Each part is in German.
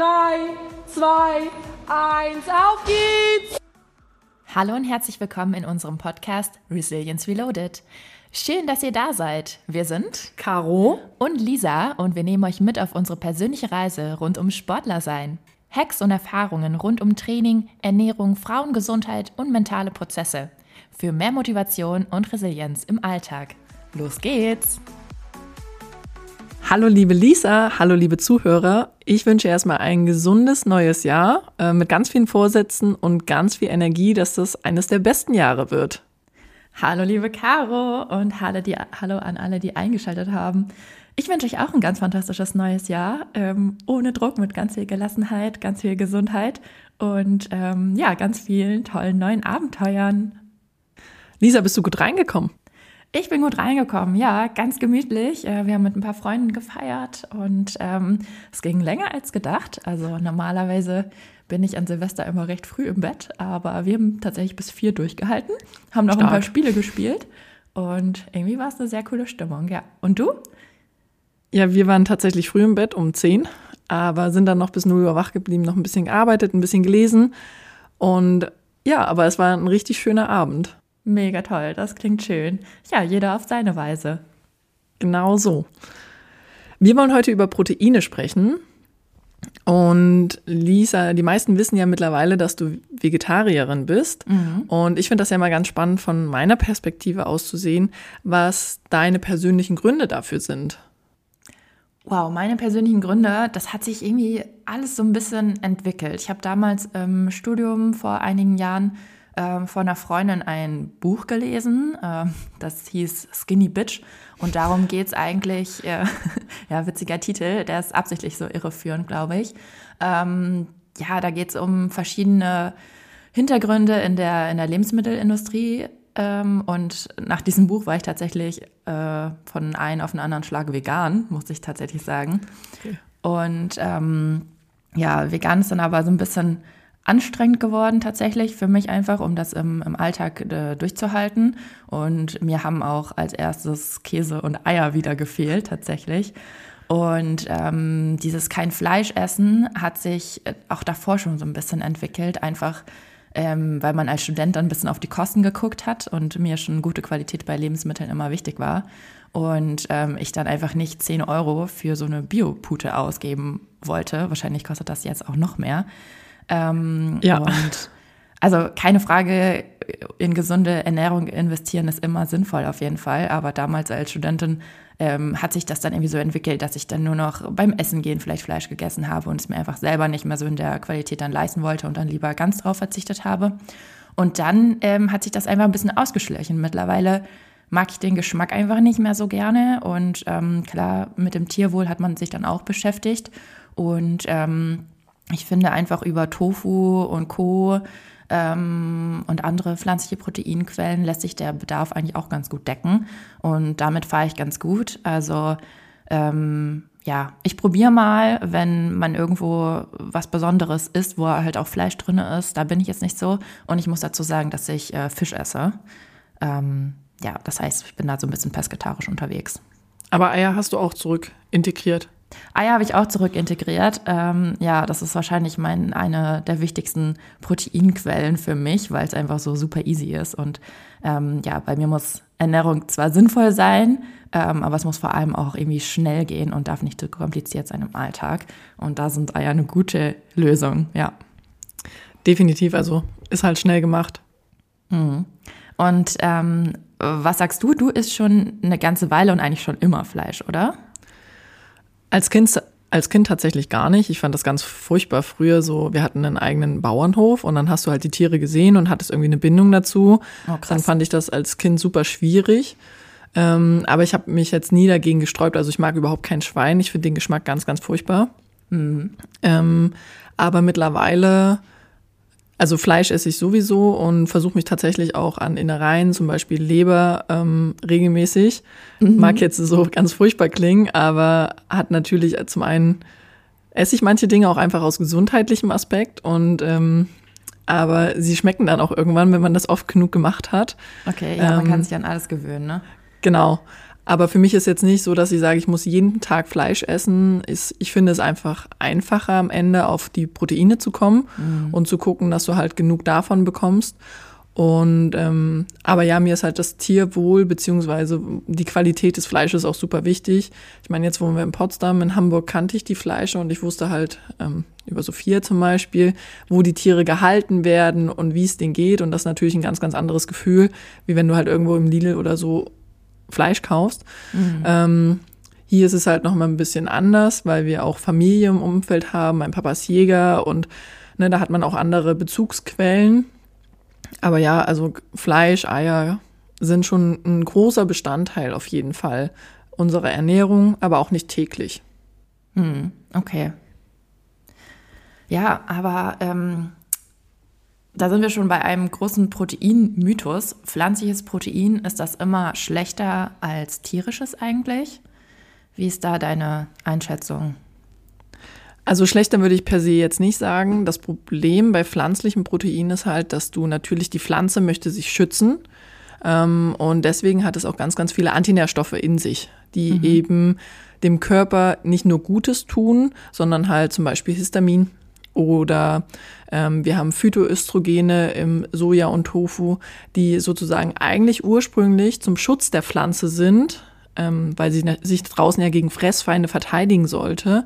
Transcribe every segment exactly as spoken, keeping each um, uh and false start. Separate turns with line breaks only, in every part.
drei, zwei, eins, auf geht's!
Hallo und herzlich willkommen in unserem Podcast Resilience Reloaded. Schön, dass ihr da seid. Wir sind
Caro
und Lisa und wir nehmen euch mit auf unsere persönliche Reise rund um Sportlersein. Hacks und Erfahrungen rund um Training, Ernährung, Frauengesundheit und mentale Prozesse. Für mehr Motivation und Resilienz im Alltag. Los geht's!
Hallo liebe Lisa, hallo liebe Zuhörer. Ich wünsche erstmal ein gesundes neues Jahr äh, mit ganz vielen Vorsätzen und ganz viel Energie, dass das eines der besten Jahre wird.
Hallo liebe Caro und hallo, die, hallo an alle, die eingeschaltet haben. Ich wünsche euch auch ein ganz fantastisches neues Jahr, ähm, ohne Druck, mit ganz viel Gelassenheit, ganz viel Gesundheit und ähm, ja, ganz vielen tollen neuen Abenteuern.
Lisa, bist du gut reingekommen?
Ich bin gut reingekommen, ja, ganz gemütlich. Wir haben mit ein paar Freunden gefeiert und ähm, es ging länger als gedacht. Also normalerweise bin ich an Silvester immer recht früh im Bett, aber wir haben tatsächlich bis vier durchgehalten, haben noch Stark. ein paar Spiele gespielt und irgendwie war es eine sehr coole Stimmung, ja. Und du?
Ja, wir waren tatsächlich früh im Bett um zehn, aber sind dann noch bis null Uhr wach geblieben, noch ein bisschen gearbeitet, ein bisschen gelesen und ja, aber es war ein richtig schöner Abend.
Mega toll, das klingt schön. Ja, jeder auf seine Weise.
Genau so. Wir wollen heute über Proteine sprechen. Und Lisa, die meisten wissen ja mittlerweile, dass du Vegetarierin bist. Mhm. Und ich finde das ja mal ganz spannend, von meiner Perspektive aus zu sehen, was deine persönlichen Gründe dafür sind.
Wow, meine persönlichen Gründe, das hat sich irgendwie alles so ein bisschen entwickelt. Ich habe damals im Studium vor einigen Jahren von einer Freundin ein Buch gelesen, das hieß Skinny Bitch und darum geht's eigentlich, ja, witziger Titel, der ist absichtlich so irreführend, glaube ich. Ja, da geht's um verschiedene Hintergründe in der, in der Lebensmittelindustrie und nach diesem Buch war ich tatsächlich von einem auf den anderen Schlag vegan, muss ich tatsächlich sagen. Okay. Und ähm, ja, vegan ist dann aber so ein bisschen anstrengend geworden tatsächlich für mich einfach, um das im, im Alltag äh, durchzuhalten. Und mir haben auch als erstes Käse und Eier wieder gefehlt tatsächlich. Und ähm, dieses kein Fleisch essen hat sich auch davor schon so ein bisschen entwickelt, einfach ähm, weil man als Student dann ein bisschen auf die Kosten geguckt hat und mir schon gute Qualität bei Lebensmitteln immer wichtig war. Und ähm, ich dann einfach nicht zehn Euro für so eine Biopute ausgeben wollte. Wahrscheinlich kostet das jetzt auch noch mehr. Ähm, ja. Und also keine Frage, in gesunde Ernährung investieren ist immer sinnvoll auf jeden Fall. Aber damals als Studentin ähm, hat sich das dann irgendwie so entwickelt, dass ich dann nur noch beim Essen gehen vielleicht Fleisch gegessen habe und es mir einfach selber nicht mehr so in der Qualität dann leisten wollte und dann lieber ganz drauf verzichtet habe. Und dann ähm, hat sich das einfach ein bisschen ausgeschlichen. Mittlerweile mag ich den Geschmack einfach nicht mehr so gerne. Und ähm, klar, mit dem Tierwohl hat man sich dann auch beschäftigt. Und ähm, ich finde einfach über Tofu und Co. Ähm, und andere pflanzliche Proteinquellen lässt sich der Bedarf eigentlich auch ganz gut decken. Und damit fahre ich ganz gut. Also ähm, ja, ich probiere mal, wenn man irgendwo was Besonderes isst, wo halt auch Fleisch drin ist. Da bin ich jetzt nicht so. Und ich muss dazu sagen, dass ich äh, Fisch esse. Ähm, ja, das heißt, ich bin da so ein bisschen pesketarisch unterwegs.
Aber Eier hast du auch zurück integriert?
Eier habe ich auch zurück integriert. Ähm, ja, das ist wahrscheinlich mein, eine der wichtigsten Proteinquellen für mich, weil es einfach so super easy ist. Und ähm, ja, bei mir muss Ernährung zwar sinnvoll sein, ähm, aber es muss vor allem auch irgendwie schnell gehen und darf nicht zu kompliziert sein im Alltag. Und da sind Eier eine gute Lösung, ja.
Definitiv, also ist halt schnell gemacht.
Mhm. Und ähm, was sagst du? Du isst schon eine ganze Weile und eigentlich schon immer Fleisch, oder?
Als Kind, als Kind tatsächlich gar nicht. Ich fand das ganz furchtbar früher so. Wir hatten einen eigenen Bauernhof und dann hast du halt die Tiere gesehen und hattest irgendwie eine Bindung dazu. Oh, krass. Dann fand ich das als Kind super schwierig. Ähm, aber ich habe mich jetzt nie dagegen gesträubt. Also ich mag überhaupt kein Schwein. Ich finde den Geschmack ganz, ganz furchtbar. Mhm. Ähm, aber mittlerweile, also Fleisch esse ich sowieso und versuche mich tatsächlich auch an Innereien, zum Beispiel Leber, ähm, regelmäßig. Mhm. Mag jetzt so ganz furchtbar klingen, aber hat natürlich zum einen, esse ich manche Dinge auch einfach aus gesundheitlichem Aspekt und ähm, aber sie schmecken dann auch irgendwann, wenn man das oft genug gemacht hat.
Okay, ja, ähm, man kann sich an alles gewöhnen, ne?
Genau. Aber für mich ist jetzt nicht so, dass ich sage, ich muss jeden Tag Fleisch essen. Ich finde es einfach einfacher, am Ende auf die Proteine zu kommen mhm. und zu gucken, dass du halt genug davon bekommst. Und ähm, aber ja, mir ist halt das Tierwohl beziehungsweise die Qualität des Fleisches auch super wichtig. Ich meine, jetzt wohnen wir in Potsdam, in Hamburg kannte ich die Fleischer und ich wusste halt ähm, über Sophia zum Beispiel, wo die Tiere gehalten werden und wie es denen geht. Und das ist natürlich ein ganz, ganz anderes Gefühl, wie wenn du halt irgendwo im Lidl oder so Fleisch kaufst. Mhm. Ähm, hier ist es halt noch mal ein bisschen anders, weil wir auch Familie im Umfeld haben. Mein Papa ist Jäger und ne, da hat man auch andere Bezugsquellen. Aber ja, also Fleisch, Eier sind schon ein großer Bestandteil auf jeden Fall unserer Ernährung, aber auch nicht täglich.
Hm, okay. Ja, aber ähm, da sind wir schon bei einem großen Proteinmythos. Pflanzliches Protein, ist das immer schlechter als tierisches eigentlich? Wie ist da deine Einschätzung?
Also schlechter würde ich per se jetzt nicht sagen. Das Problem bei pflanzlichem Protein ist halt, dass du natürlich, die Pflanze möchte sich schützen. Ähm, und deswegen hat es auch ganz, ganz viele Antinährstoffe in sich, die mhm. eben dem Körper nicht nur Gutes tun, sondern halt zum Beispiel Histamin oder ähm, wir haben Phytoöstrogene im Soja und Tofu, die sozusagen eigentlich ursprünglich zum Schutz der Pflanze sind, ähm, weil sie sich draußen ja gegen Fressfeinde verteidigen sollte.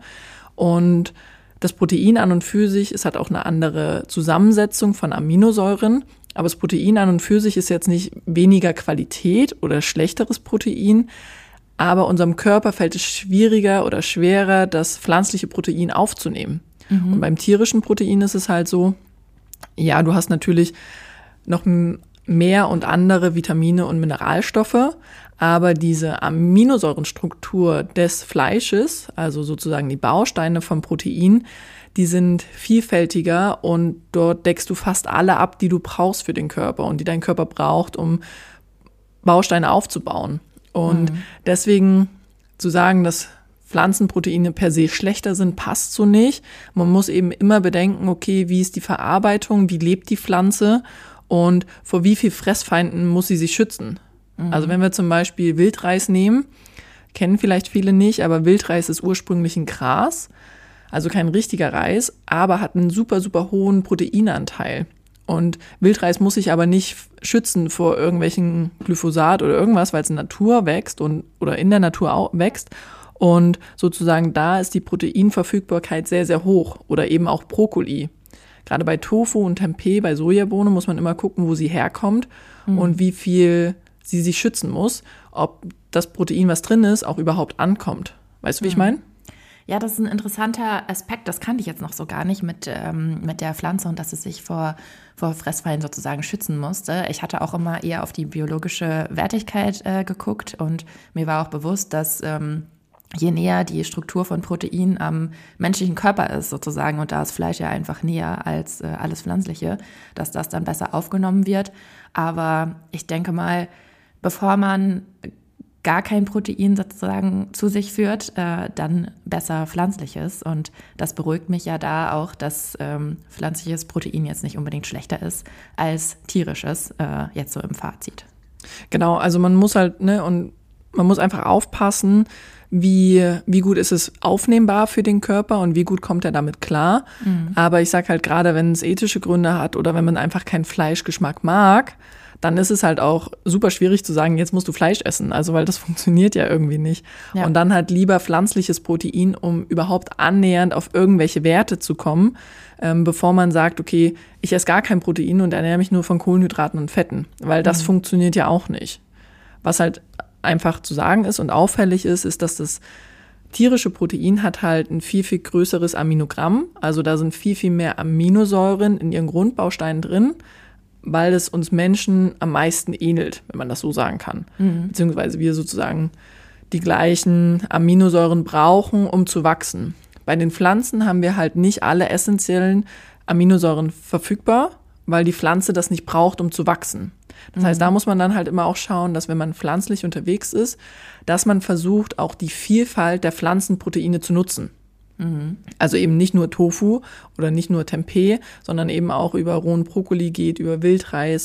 Und das Protein an und für sich, es hat auch eine andere Zusammensetzung von Aminosäuren, aber das Protein an und für sich ist jetzt nicht weniger Qualität oder schlechteres Protein, aber unserem Körper fällt es schwieriger oder schwerer, das pflanzliche Protein aufzunehmen. Mhm. Und beim tierischen Protein ist es halt so, ja, du hast natürlich noch mehr und andere Vitamine und Mineralstoffe, aber diese Aminosäurenstruktur des Fleisches, also sozusagen die Bausteine vom Protein, die sind vielfältiger und dort deckst du fast alle ab, die du brauchst für den Körper und die dein Körper braucht, um Bausteine aufzubauen. Und mhm. deswegen zu sagen, dass Pflanzenproteine per se schlechter sind, passt so nicht. Man muss eben immer bedenken, okay, wie ist die Verarbeitung, wie lebt die Pflanze und vor wie viel Fressfeinden muss sie sich schützen. Mhm. Also wenn wir zum Beispiel Wildreis nehmen, kennen vielleicht viele nicht, aber Wildreis ist ursprünglich ein Gras, also kein richtiger Reis, aber hat einen super, super hohen Proteinanteil. Und Wildreis muss sich aber nicht schützen vor irgendwelchen Glyphosat oder irgendwas, weil es in der Natur wächst und oder in der Natur auch wächst. Und sozusagen da ist die Proteinverfügbarkeit sehr, sehr hoch. Oder eben auch Brokkoli. Gerade bei Tofu und Tempeh, bei Sojabohnen muss man immer gucken, wo sie herkommt mhm. und wie viel sie sich schützen muss, ob das Protein, was drin ist, auch überhaupt ankommt. Weißt du, wie mhm. ich meine?
Ja, das ist ein interessanter Aspekt, das kannte ich jetzt noch so gar nicht mit, ähm, mit der Pflanze und dass es sich vor, vor Fressfeinden sozusagen schützen musste. Ich hatte auch immer eher auf die biologische Wertigkeit äh, geguckt und mir war auch bewusst, dass ähm, je näher die Struktur von Protein am menschlichen Körper ist sozusagen und da ist Fleisch ja einfach näher als äh, alles Pflanzliche, dass das dann besser aufgenommen wird. Aber ich denke mal, bevor man gar kein Protein sozusagen zu sich führt, äh, dann besser pflanzliches. Und das beruhigt mich ja da auch, dass ähm, pflanzliches Protein jetzt nicht unbedingt schlechter ist als tierisches, äh, jetzt so im Fazit.
Genau, also man muss halt, ne, und man muss einfach aufpassen, wie, wie gut ist es aufnehmbar für den Körper und wie gut kommt er damit klar. Mhm. Aber ich sag halt gerade, wenn es ethische Gründe hat oder wenn man einfach keinen Fleischgeschmack mag, dann ist es halt auch super schwierig zu sagen, jetzt musst du Fleisch essen, also weil das funktioniert ja irgendwie nicht. Ja. Und dann halt lieber pflanzliches Protein, um überhaupt annähernd auf irgendwelche Werte zu kommen, ähm, bevor man sagt, okay, ich esse gar kein Protein und ernähre mich nur von Kohlenhydraten und Fetten, weil das mhm. funktioniert ja auch nicht. Was halt einfach zu sagen ist und auffällig ist, ist, dass das tierische Protein hat halt ein viel, viel größeres Aminogramm, also da sind viel, viel mehr Aminosäuren in ihren Grundbausteinen drin, weil es uns Menschen am meisten ähnelt, wenn man das so sagen kann. Mhm. Beziehungsweise wir sozusagen die gleichen Aminosäuren brauchen, um zu wachsen. Bei den Pflanzen haben wir halt nicht alle essentiellen Aminosäuren verfügbar, weil die Pflanze das nicht braucht, um zu wachsen. Das mhm. heißt, da muss man dann halt immer auch schauen, dass wenn man pflanzlich unterwegs ist, dass man versucht, auch die Vielfalt der Pflanzenproteine zu nutzen. Mhm. Also eben nicht nur Tofu oder nicht nur Tempeh, sondern eben auch über rohen Brokkoli geht, über Wildreis,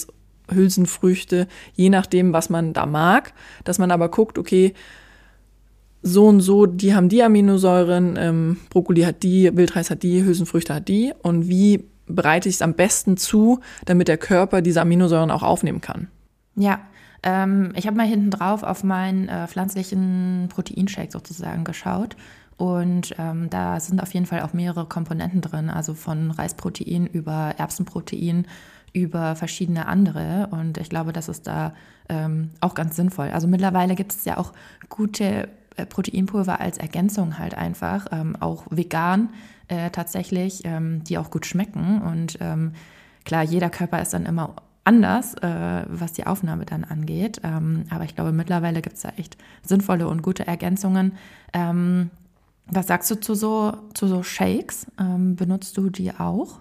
Hülsenfrüchte, je nachdem, was man da mag, dass man aber guckt, okay, so und so, die haben die Aminosäuren, ähm, Brokkoli hat die, Wildreis hat die, Hülsenfrüchte hat die und wie bereite ich es am besten zu, damit der Körper diese Aminosäuren auch aufnehmen kann.
Ja, ähm, ich habe mal hinten drauf auf meinen äh, pflanzlichen Proteinshake sozusagen geschaut und ähm, da sind auf jeden Fall auch mehrere Komponenten drin, also von Reisprotein über Erbsenprotein über verschiedene andere und ich glaube, das ist da ähm, auch ganz sinnvoll. Also mittlerweile gibt es ja auch gute äh, Proteinpulver als Ergänzung halt einfach, ähm, auch vegan äh, tatsächlich, ähm, die auch gut schmecken und ähm, klar, jeder Körper ist dann immer anders, äh, was die Aufnahme dann angeht, ähm, aber ich glaube, mittlerweile gibt es da echt sinnvolle und gute Ergänzungen. Ähm, was sagst du zu so, zu so Shakes? Ähm, benutzt du die auch?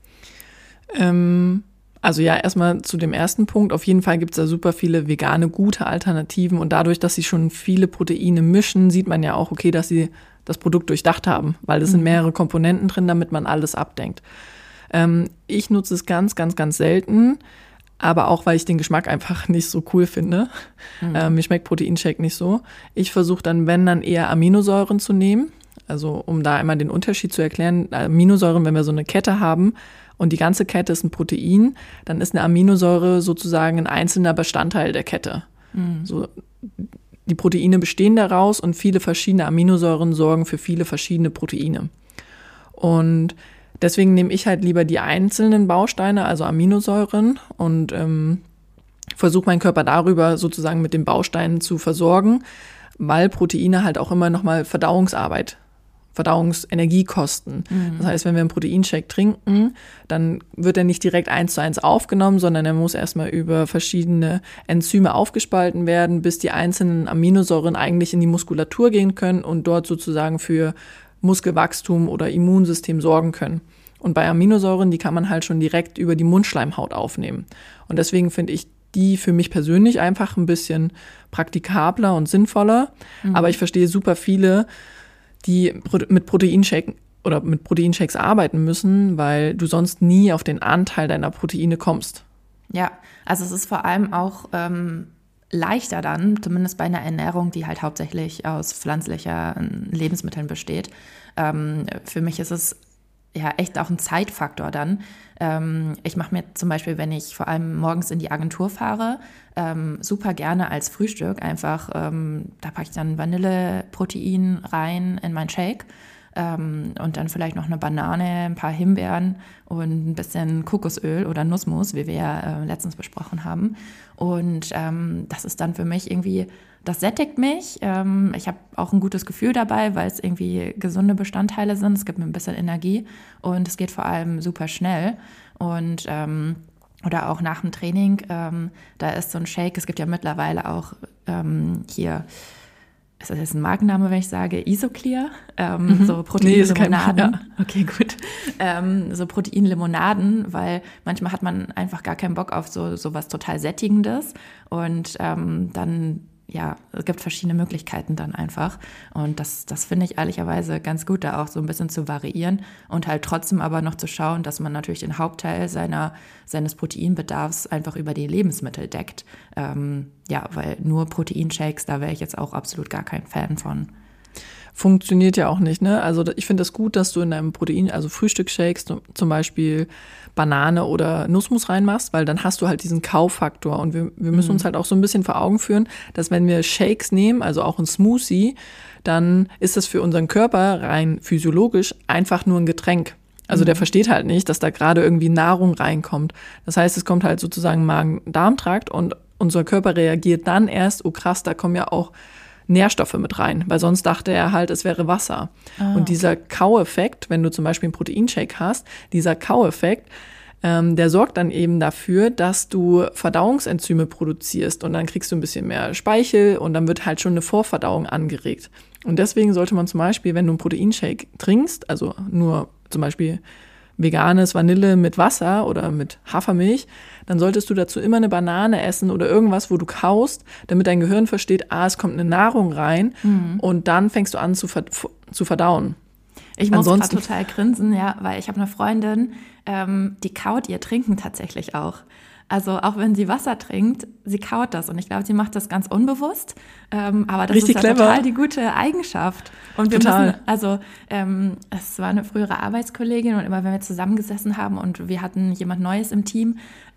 Ähm, also ja, erstmal zu dem ersten Punkt. Auf jeden Fall gibt es da super viele vegane, gute Alternativen. Und dadurch, dass sie schon viele Proteine mischen, sieht man ja auch, okay, dass sie das Produkt durchdacht haben. Weil es mhm. sind mehrere Komponenten drin, damit man alles abdenkt. Ähm, ich nutze es ganz, ganz, ganz selten. Aber auch, weil ich den Geschmack einfach nicht so cool finde. Mhm. Ähm, mir schmeckt Proteinshake nicht so. Ich versuche dann, wenn, dann eher Aminosäuren zu nehmen. Also um da einmal den Unterschied zu erklären, Aminosäuren, wenn wir so eine Kette haben und die ganze Kette ist ein Protein, dann ist eine Aminosäure sozusagen ein einzelner Bestandteil der Kette. Mhm. So, die Proteine bestehen daraus und viele verschiedene Aminosäuren sorgen für viele verschiedene Proteine. Und deswegen nehme ich halt lieber die einzelnen Bausteine, also Aminosäuren, und ähm, versuche meinen Körper darüber sozusagen mit den Bausteinen zu versorgen, weil Proteine halt auch immer nochmal Verdauungsarbeit, Verdauungsenergie kosten. Mhm. Das heißt, wenn wir einen Proteinshake trinken, dann wird er nicht direkt eins zu eins aufgenommen, sondern er muss erstmal über verschiedene Enzyme aufgespalten werden, bis die einzelnen Aminosäuren eigentlich in die Muskulatur gehen können und dort sozusagen für Muskelwachstum oder Immunsystem sorgen können. Und bei Aminosäuren, die kann man halt schon direkt über die Mundschleimhaut aufnehmen. Und deswegen finde ich die für mich persönlich einfach ein bisschen praktikabler und sinnvoller. Mhm. Aber ich verstehe super viele, die mit Proteinshake oder mit Proteinshakes arbeiten müssen, weil du sonst nie auf den Anteil deiner Proteine kommst.
Ja, also es ist vor allem auch ähm, leichter dann, zumindest bei einer Ernährung, die halt hauptsächlich aus pflanzlichen Lebensmitteln besteht. Ähm, für mich ist es ja echt auch ein Zeitfaktor dann. Ähm, ich mache mir zum Beispiel, wenn ich vor allem morgens in die Agentur fahre, ähm, super gerne als Frühstück einfach, ähm, da packe ich dann Vanilleprotein rein in meinen Shake ähm, und dann vielleicht noch eine Banane, ein paar Himbeeren und ein bisschen Kokosöl oder Nussmus, wie wir ja äh, letztens besprochen haben. Und ähm, das ist dann für mich irgendwie, das sättigt mich. Ähm, ich habe auch ein gutes Gefühl dabei, weil es irgendwie gesunde Bestandteile sind. Es gibt mir ein bisschen Energie und es geht vor allem super schnell. Und ähm, oder auch nach dem Training, ähm, da ist so ein Shake. Es gibt ja mittlerweile auch ähm, hier, ist das jetzt ein Markenname, wenn ich sage, Isoclear? Ähm, mhm. So Proteinlimonaden. Nee, ja. Okay, gut. Ähm, so Proteinlimonaden, weil manchmal hat man einfach gar keinen Bock auf so, so was total Sättigendes. Und ähm, dann ja, es gibt verschiedene Möglichkeiten dann einfach und das, das finde ich ehrlicherweise ganz gut, da auch so ein bisschen zu variieren und halt trotzdem aber noch zu schauen, dass man natürlich den Hauptteil seiner, seines Proteinbedarfs einfach über die Lebensmittel deckt. Ähm, ja, weil nur Proteinshakes, da wäre ich jetzt auch absolut gar kein Fan von.
Funktioniert ja auch nicht, ne? Also ich finde es das gut, dass du in deinem Protein, also Frühstücksshakes zum Beispiel Banane oder Nussmus reinmachst, weil dann hast du halt diesen Kaufaktor und wir, wir müssen mhm. uns halt auch so ein bisschen vor Augen führen, dass wenn wir Shakes nehmen, also auch ein Smoothie, dann ist das für unseren Körper rein physiologisch einfach nur ein Getränk. Also mhm. der versteht halt nicht, dass da gerade irgendwie Nahrung reinkommt. Das heißt, es kommt halt sozusagen Magen-Darm-Trakt und unser Körper reagiert dann erst, oh krass, da kommen ja auch Nährstoffe mit rein, weil sonst dachte er halt, es wäre Wasser. Ah, und dieser okay. Kaueffekt, wenn du zum Beispiel einen Proteinshake hast, dieser Kaueffekt, ähm, der sorgt dann eben dafür, dass du Verdauungsenzyme produzierst und dann kriegst du ein bisschen mehr Speichel und dann wird halt schon eine Vorverdauung angeregt. Und deswegen sollte man zum Beispiel, wenn du einen Proteinshake trinkst, also nur zum Beispiel veganes Vanille mit Wasser oder mit Hafermilch, dann solltest du dazu immer eine Banane essen oder irgendwas, wo du kaust, damit dein Gehirn versteht, ah, es kommt eine Nahrung rein mhm. und dann fängst du an zu, ver- zu verdauen.
Ich muss gerade total grinsen, ja, weil ich habe eine Freundin, ähm, die kaut ihr Trinken tatsächlich auch. Also auch wenn sie Wasser trinkt, sie kaut das. Und ich glaube, sie macht das ganz unbewusst. Ähm, aber das
Richtig
ist ja
clever.
total die gute Eigenschaft. Und wir
Total.
müssen, also ähm, es war eine frühere Arbeitskollegin und immer wenn wir zusammengesessen haben und wir hatten jemand Neues im Team,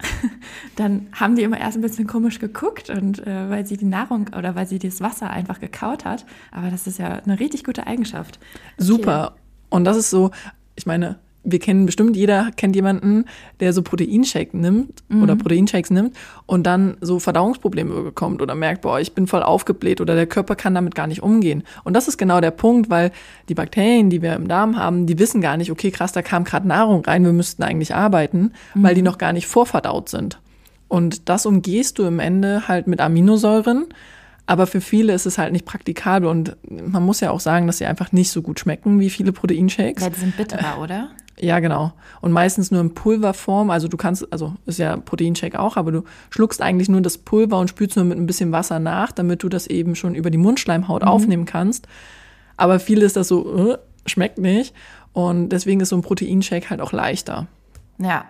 dann haben die immer erst ein bisschen komisch geguckt und äh, weil sie die Nahrung oder weil sie das Wasser einfach gekaut hat. Aber das ist ja eine richtig gute Eigenschaft. Okay.
Super. Und das ist so, ich meine, wir kennen bestimmt, jeder kennt jemanden, der so Proteinshake nimmt mhm. oder Proteinshakes nimmt und dann so Verdauungsprobleme bekommt oder merkt, boah, ich bin voll aufgebläht oder der Körper kann damit gar nicht umgehen. Und das ist genau der Punkt, weil die Bakterien, die wir im Darm haben, die wissen gar nicht, okay, krass, da kam gerade Nahrung rein, wir müssten eigentlich arbeiten, mhm. weil die noch gar nicht vorverdaut sind. Und das umgehst du im Ende halt mit Aminosäuren. Aber für viele ist es halt nicht praktikabel und man muss ja auch sagen, dass sie einfach nicht so gut schmecken wie viele Proteinshakes.
Ja, die sind bitterer, äh, oder?
Ja, genau. Und meistens nur in Pulverform. Also du kannst, also ist ja Proteinshake auch, aber du schluckst eigentlich nur das Pulver und spülst nur mit ein bisschen Wasser nach, damit du das eben schon über die Mundschleimhaut mhm. aufnehmen kannst. Aber viele ist das so, äh, schmeckt nicht. Und deswegen ist so ein Proteinshake halt auch leichter.
Ja.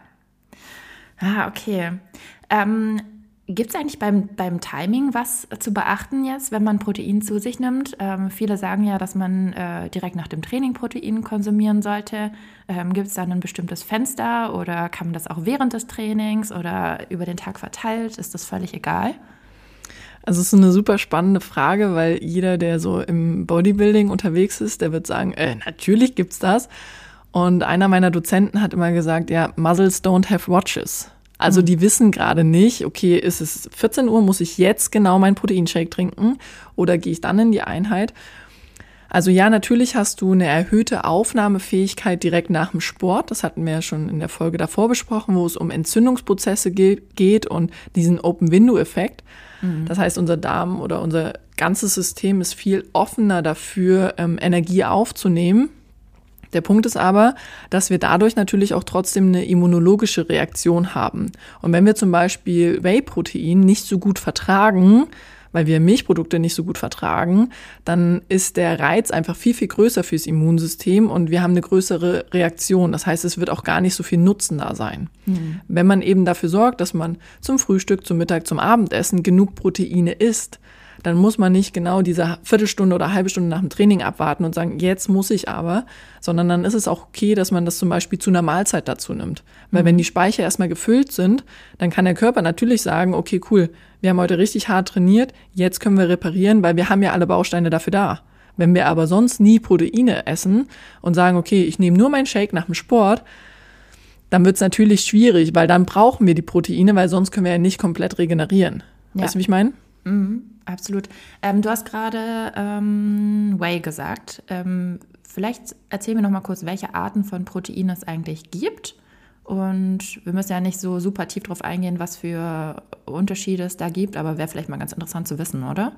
Ah, okay. Ähm, Gibt es eigentlich beim, beim Timing was zu beachten jetzt, wenn man Protein zu sich nimmt? Ähm, viele sagen ja, dass man äh, direkt nach dem Training Protein konsumieren sollte. Ähm, Gibt es dann ein bestimmtes Fenster oder kann man das auch während des Trainings oder über den Tag verteilt? Ist das völlig egal?
Also es ist eine super spannende Frage, weil jeder, der so im Bodybuilding unterwegs ist, der wird sagen, äh, natürlich gibt's das. Und einer meiner Dozenten hat immer gesagt, ja, Muscles don't have watches. Also die wissen gerade nicht, okay, ist es vierzehn Uhr, muss ich jetzt genau meinen Proteinshake trinken oder gehe ich dann in die Einheit? Also ja, natürlich hast du eine erhöhte Aufnahmefähigkeit direkt nach dem Sport. Das hatten wir ja schon in der Folge davor besprochen, wo es um Entzündungsprozesse ge- geht und diesen Open-Window-Effekt. Mhm. Das heißt, unser Darm oder unser ganzes System ist viel offener dafür, ähm, Energie aufzunehmen. Der Punkt ist aber, dass wir dadurch natürlich auch trotzdem eine immunologische Reaktion haben. Und wenn wir zum Beispiel Whey-Protein nicht so gut vertragen, weil wir Milchprodukte nicht so gut vertragen, dann ist der Reiz einfach viel, viel größer fürs Immunsystem und wir haben eine größere Reaktion. Das heißt, es wird auch gar nicht so viel Nutzen da sein. Mhm. Wenn man eben dafür sorgt, dass man zum Frühstück, zum Mittag, zum Abendessen genug Proteine isst, dann muss man nicht genau diese Viertelstunde oder halbe Stunde nach dem Training abwarten und sagen, jetzt muss ich aber, sondern dann ist es auch okay, dass man das zum Beispiel zu einer Mahlzeit dazu nimmt. Weil mhm. wenn die Speicher erstmal gefüllt sind, dann kann der Körper natürlich sagen, okay, cool, wir haben heute richtig hart trainiert, jetzt können wir reparieren, weil wir haben ja alle Bausteine dafür da. Wenn wir aber sonst nie Proteine essen und sagen, okay, ich nehme nur meinen Shake nach dem Sport, dann wird es natürlich schwierig, weil dann brauchen wir die Proteine, weil sonst können wir ja nicht komplett regenerieren. Ja. Weißt du, wie ich meine?
Mhm, absolut. Ähm, du hast gerade ähm, Whey gesagt. Ähm, vielleicht erzähl mir noch mal kurz, welche Arten von Proteinen es eigentlich gibt. Und wir müssen ja nicht so super tief drauf eingehen, was für Unterschiede es da gibt, aber wäre vielleicht mal ganz interessant zu wissen, oder?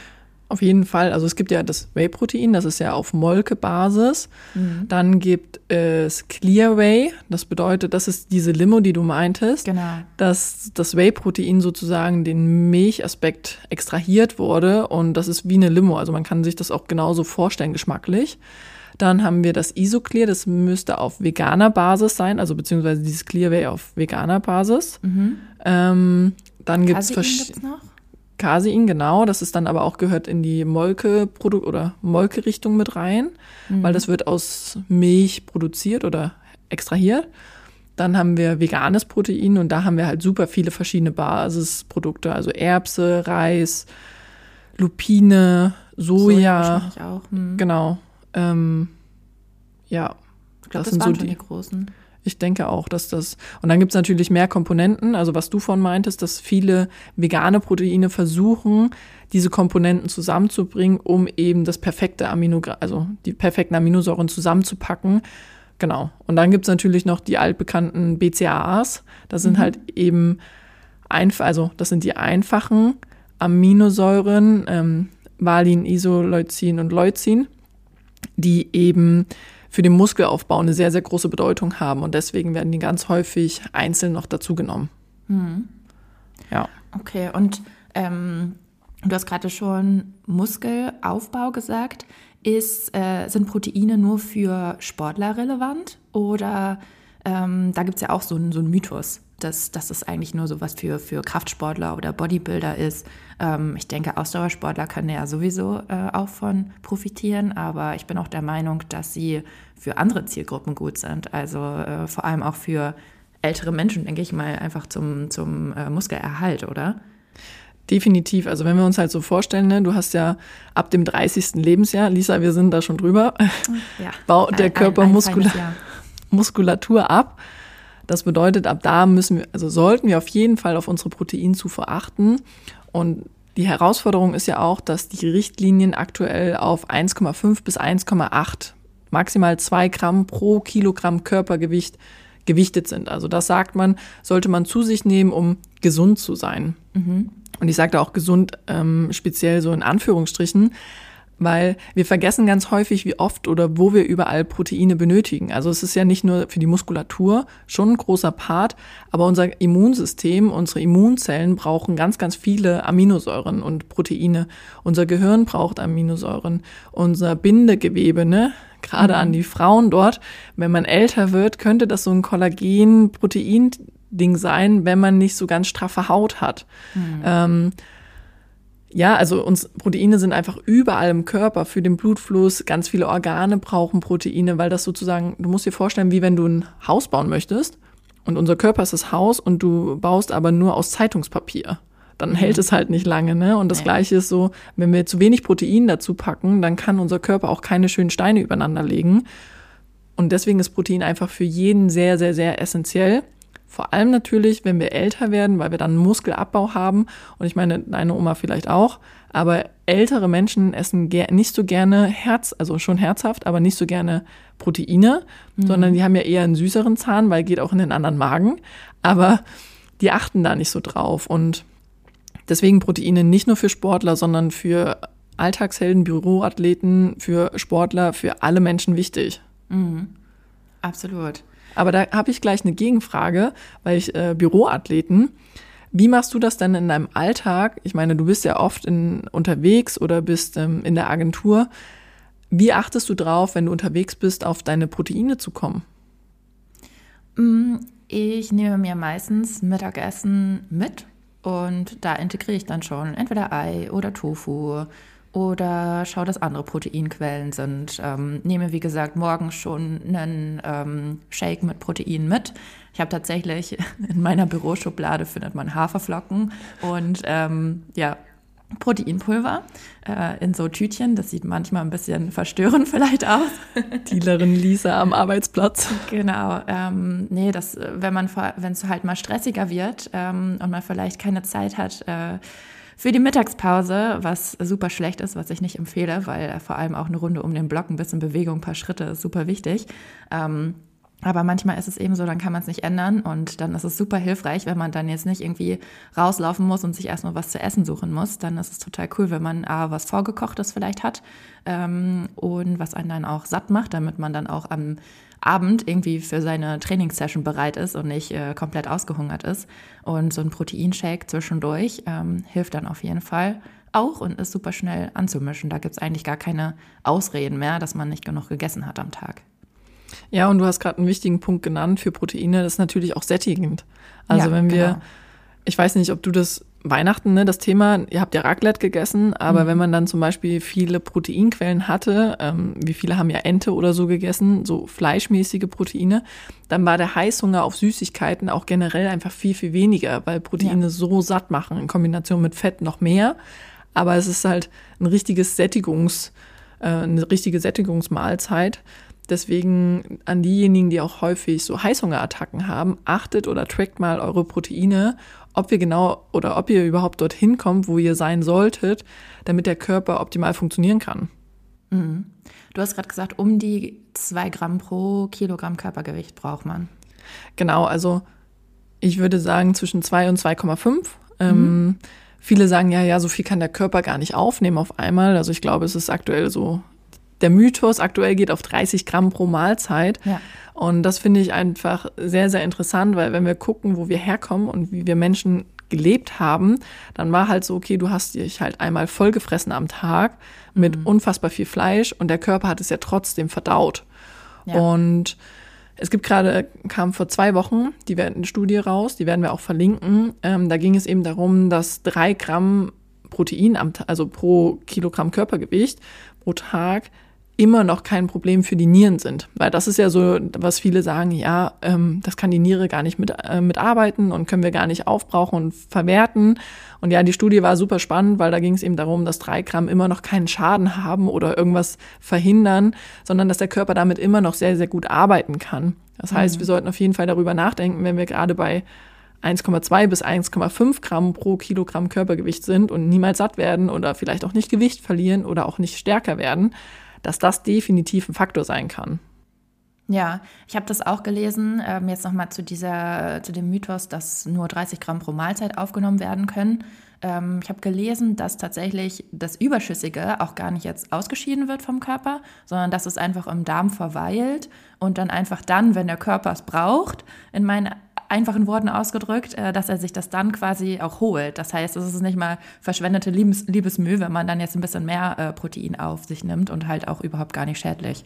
Auf jeden Fall. Also es gibt ja das Whey-Protein, das ist ja auf Molkebasis. Mhm. Dann gibt es Clear Whey, das bedeutet, das ist diese Limo, die du meintest,
genau.
dass das Whey-Protein sozusagen den Milchaspekt extrahiert wurde und das ist wie eine Limo, also man kann sich das auch genauso vorstellen, geschmacklich. Dann haben wir das Isoclear, das müsste auf veganer Basis sein, also beziehungsweise dieses Clear Whey auf veganer Basis. Mhm. Ähm, dann gibt es verschiedene. Casein, genau, das ist dann aber auch gehört in die Molke-Produkt- oder Molke-Richtung mit rein, mhm. weil das wird aus Milch produziert oder extrahiert. Dann haben wir veganes Protein und da haben wir halt super viele verschiedene Basisprodukte, also Erbse, Reis, Lupine, Soja.
Soja auch. Hm.
Genau. Ähm, ja,
ich glaube, das,
das sind
waren
so
schon
die,
die großen.
Ich denke auch, dass das, und dann gibt es natürlich mehr Komponenten, also was du von meintest, dass viele vegane Proteine versuchen, diese Komponenten zusammenzubringen, um eben das perfekte Amino, also die perfekten Aminosäuren zusammenzupacken. Genau. Und dann gibt es natürlich noch die altbekannten B C A As. Das sind mhm. halt eben einfach, also das sind die einfachen Aminosäuren, ähm, Valin, Isoleucin und Leucin, die eben für den Muskelaufbau eine sehr, sehr große Bedeutung haben. Und deswegen werden die ganz häufig einzeln noch dazugenommen.
Hm.
Ja.
Okay, und ähm, du hast gerade schon Muskelaufbau gesagt. Ist, äh, sind Proteine nur für Sportler relevant? Oder ähm, da gibt es ja auch so einen, so einen Mythos. dass, dass es eigentlich nur so was für, für Kraftsportler oder Bodybuilder ist. Ähm, ich denke, Ausdauersportler können ja sowieso äh, auch von profitieren, aber ich bin auch der Meinung, dass sie für andere Zielgruppen gut sind. Also äh, vor allem auch für ältere Menschen, denke ich mal, einfach zum, zum äh, Muskelerhalt, oder?
Definitiv. Also wenn wir uns halt so vorstellen, ne, du hast ja ab dem dreißigsten Lebensjahr, Lisa, wir sind da schon drüber, ja, baut der Körper ein, ein Muskula- Muskulatur ab. Das bedeutet, ab da müssen wir, also sollten wir auf jeden Fall auf unsere Proteinzufuhr achten. Und die Herausforderung ist ja auch, dass die Richtlinien aktuell auf eins Komma fünf bis eins Komma acht, maximal zwei Gramm pro Kilogramm Körpergewicht gewichtet sind. Also das sagt man, sollte man zu sich nehmen, um gesund zu sein. Mhm. Und ich sage da auch gesund, ähm, speziell so in Anführungsstrichen, weil wir vergessen ganz häufig, wie oft oder wo wir überall Proteine benötigen. Also es ist ja nicht nur für die Muskulatur schon ein großer Part, aber unser Immunsystem, unsere Immunzellen brauchen ganz, ganz viele Aminosäuren und Proteine. Unser Gehirn braucht Aminosäuren, unser Bindegewebe, ne? Gerade mhm. an die Frauen dort. Wenn man älter wird, könnte das so ein Kollagen-Protein-Ding sein, wenn man nicht so ganz straffe Haut hat. Mhm. Ähm, Ja, also uns Proteine sind einfach überall im Körper für den Blutfluss. Ganz viele Organe brauchen Proteine, weil das sozusagen, du musst dir vorstellen, wie wenn du ein Haus bauen möchtest und unser Körper ist das Haus und du baust aber nur aus Zeitungspapier. Dann mhm. hält es halt nicht lange, ne? Und das ja. Gleiche ist so, wenn wir zu wenig Protein dazu packen, dann kann unser Körper auch keine schönen Steine übereinander legen. Und deswegen ist Protein einfach für jeden sehr, sehr, sehr essentiell. Vor allem natürlich, wenn wir älter werden, weil wir dann einen Muskelabbau haben. Und ich meine, deine Oma vielleicht auch. Aber ältere Menschen essen ger- nicht so gerne Herz, also schon herzhaft, aber nicht so gerne Proteine, mhm. sondern die haben ja eher einen süßeren Zahn, weil geht auch in den anderen Magen. Aber die achten da nicht so drauf. Und deswegen Proteine nicht nur für Sportler, sondern für Alltagshelden, Büroathleten, für Sportler, für alle Menschen wichtig.
Mhm. Absolut.
Aber da habe ich gleich eine Gegenfrage, weil ich äh, Büroathleten, wie machst du das denn in deinem Alltag? Ich meine, du bist ja oft in, unterwegs oder bist ähm, in der Agentur. Wie achtest du drauf, wenn du unterwegs bist, auf deine Proteine zu kommen?
Ich nehme mir meistens Mittagessen mit und da integriere ich dann schon entweder Ei oder Tofu oder schaue, dass andere Proteinquellen sind. Ähm, nehme, wie gesagt, morgens schon einen ähm, Shake mit Protein mit. Ich habe tatsächlich in meiner Büroschublade findet man Haferflocken und ähm, ja, Proteinpulver äh, in so Tütchen. Das sieht manchmal ein bisschen verstörend vielleicht aus.
Dealerin Lisa am Arbeitsplatz.
Genau. Ähm, nee, das, wenn man, wenn es halt mal stressiger wird ähm, und man vielleicht keine Zeit hat, äh, für die Mittagspause, was super schlecht ist, was ich nicht empfehle, weil vor allem auch eine Runde um den Block, ein bisschen Bewegung, ein paar Schritte ist super wichtig. Ähm, aber manchmal ist es eben so, dann kann man es nicht ändern und dann ist es super hilfreich, wenn man dann jetzt nicht irgendwie rauslaufen muss und sich erstmal was zu essen suchen muss. Dann ist es total cool, wenn man A, was Vorgekochtes vielleicht hat ähm, und was einen dann auch satt macht, damit man dann auch am Abend irgendwie für seine Trainingssession bereit ist und nicht äh, komplett ausgehungert ist. Und so ein Proteinshake zwischendurch ähm, hilft dann auf jeden Fall auch und ist super schnell anzumischen. Da gibt es eigentlich gar keine Ausreden mehr, dass man nicht genug gegessen hat am Tag.
Ja, und du hast gerade einen wichtigen Punkt genannt für Proteine, das ist natürlich auch sättigend. Also ja, wenn wir, genau. Ich weiß nicht, ob du das Weihnachten, ne, das Thema, ihr habt ja Raclette gegessen, aber mhm. wenn man dann zum Beispiel viele Proteinquellen hatte, ähm, wie viele haben ja Ente oder so gegessen, so fleischmäßige Proteine, dann war der Heißhunger auf Süßigkeiten auch generell einfach viel, viel weniger, weil Proteine ja. so satt machen, in Kombination mit Fett noch mehr. Aber es ist halt ein richtiges Sättigungs, äh, eine richtige Sättigungsmahlzeit. Deswegen an diejenigen, die auch häufig so Heißhungerattacken haben, achtet oder trackt mal eure Proteine, ob wir genau oder ob ihr überhaupt dorthin kommt, wo ihr sein solltet, damit der Körper optimal funktionieren kann.
Mhm. Du hast gerade gesagt, um die zwei Gramm pro Kilogramm Körpergewicht braucht man.
Genau, also ich würde sagen zwischen zwei und zwei Komma fünf. Mhm. Ähm, viele sagen, ja, ja, so viel kann der Körper gar nicht aufnehmen auf einmal. Also ich glaube, es ist aktuell so, der Mythos aktuell geht auf dreißig Gramm pro Mahlzeit. Ja. Und das finde ich einfach sehr, sehr interessant, weil wenn wir gucken, wo wir herkommen und wie wir Menschen gelebt haben, dann war halt so, okay, du hast dich halt einmal vollgefressen am Tag mit mhm. unfassbar viel Fleisch und der Körper hat es ja trotzdem verdaut. Ja. Und Es gibt gerade, kam vor zwei Wochen die eine Studie raus, die werden wir auch verlinken. Ähm, da ging es eben darum, dass drei Gramm Protein, am, also pro Kilogramm Körpergewicht pro Tag immer noch kein Problem für die Nieren sind. Weil das ist ja so, was viele sagen, ja, ähm, das kann die Niere gar nicht mit, äh, mitarbeiten und können wir gar nicht aufbrauchen und verwerten. Und ja, die Studie war super spannend, weil da ging es eben darum, dass drei Gramm immer noch keinen Schaden haben oder irgendwas verhindern, sondern dass der Körper damit immer noch sehr, sehr gut arbeiten kann. Das heißt, mhm. wir sollten auf jeden Fall darüber nachdenken, wenn wir gerade bei eins Komma zwei bis eins Komma fünf Gramm pro Kilogramm Körpergewicht sind und niemals satt werden oder vielleicht auch nicht Gewicht verlieren oder auch nicht stärker werden, dass das definitiv ein Faktor sein kann.
Ja, ich habe das auch gelesen, ähm, jetzt nochmal zu dieser, zu dem Mythos, dass nur dreißig Gramm pro Mahlzeit aufgenommen werden können. Ähm, ich habe gelesen, dass tatsächlich das Überschüssige auch gar nicht jetzt ausgeschieden wird vom Körper, sondern dass es einfach im Darm verweilt und dann einfach dann, wenn der Körper es braucht, in meinen einfachen Worten ausgedrückt, äh, dass er sich das dann quasi auch holt. Das heißt, es ist nicht mal verschwendete Liebes- Liebesmüh, wenn man dann jetzt ein bisschen mehr äh, Protein auf sich nimmt und halt auch überhaupt gar nicht schädlich.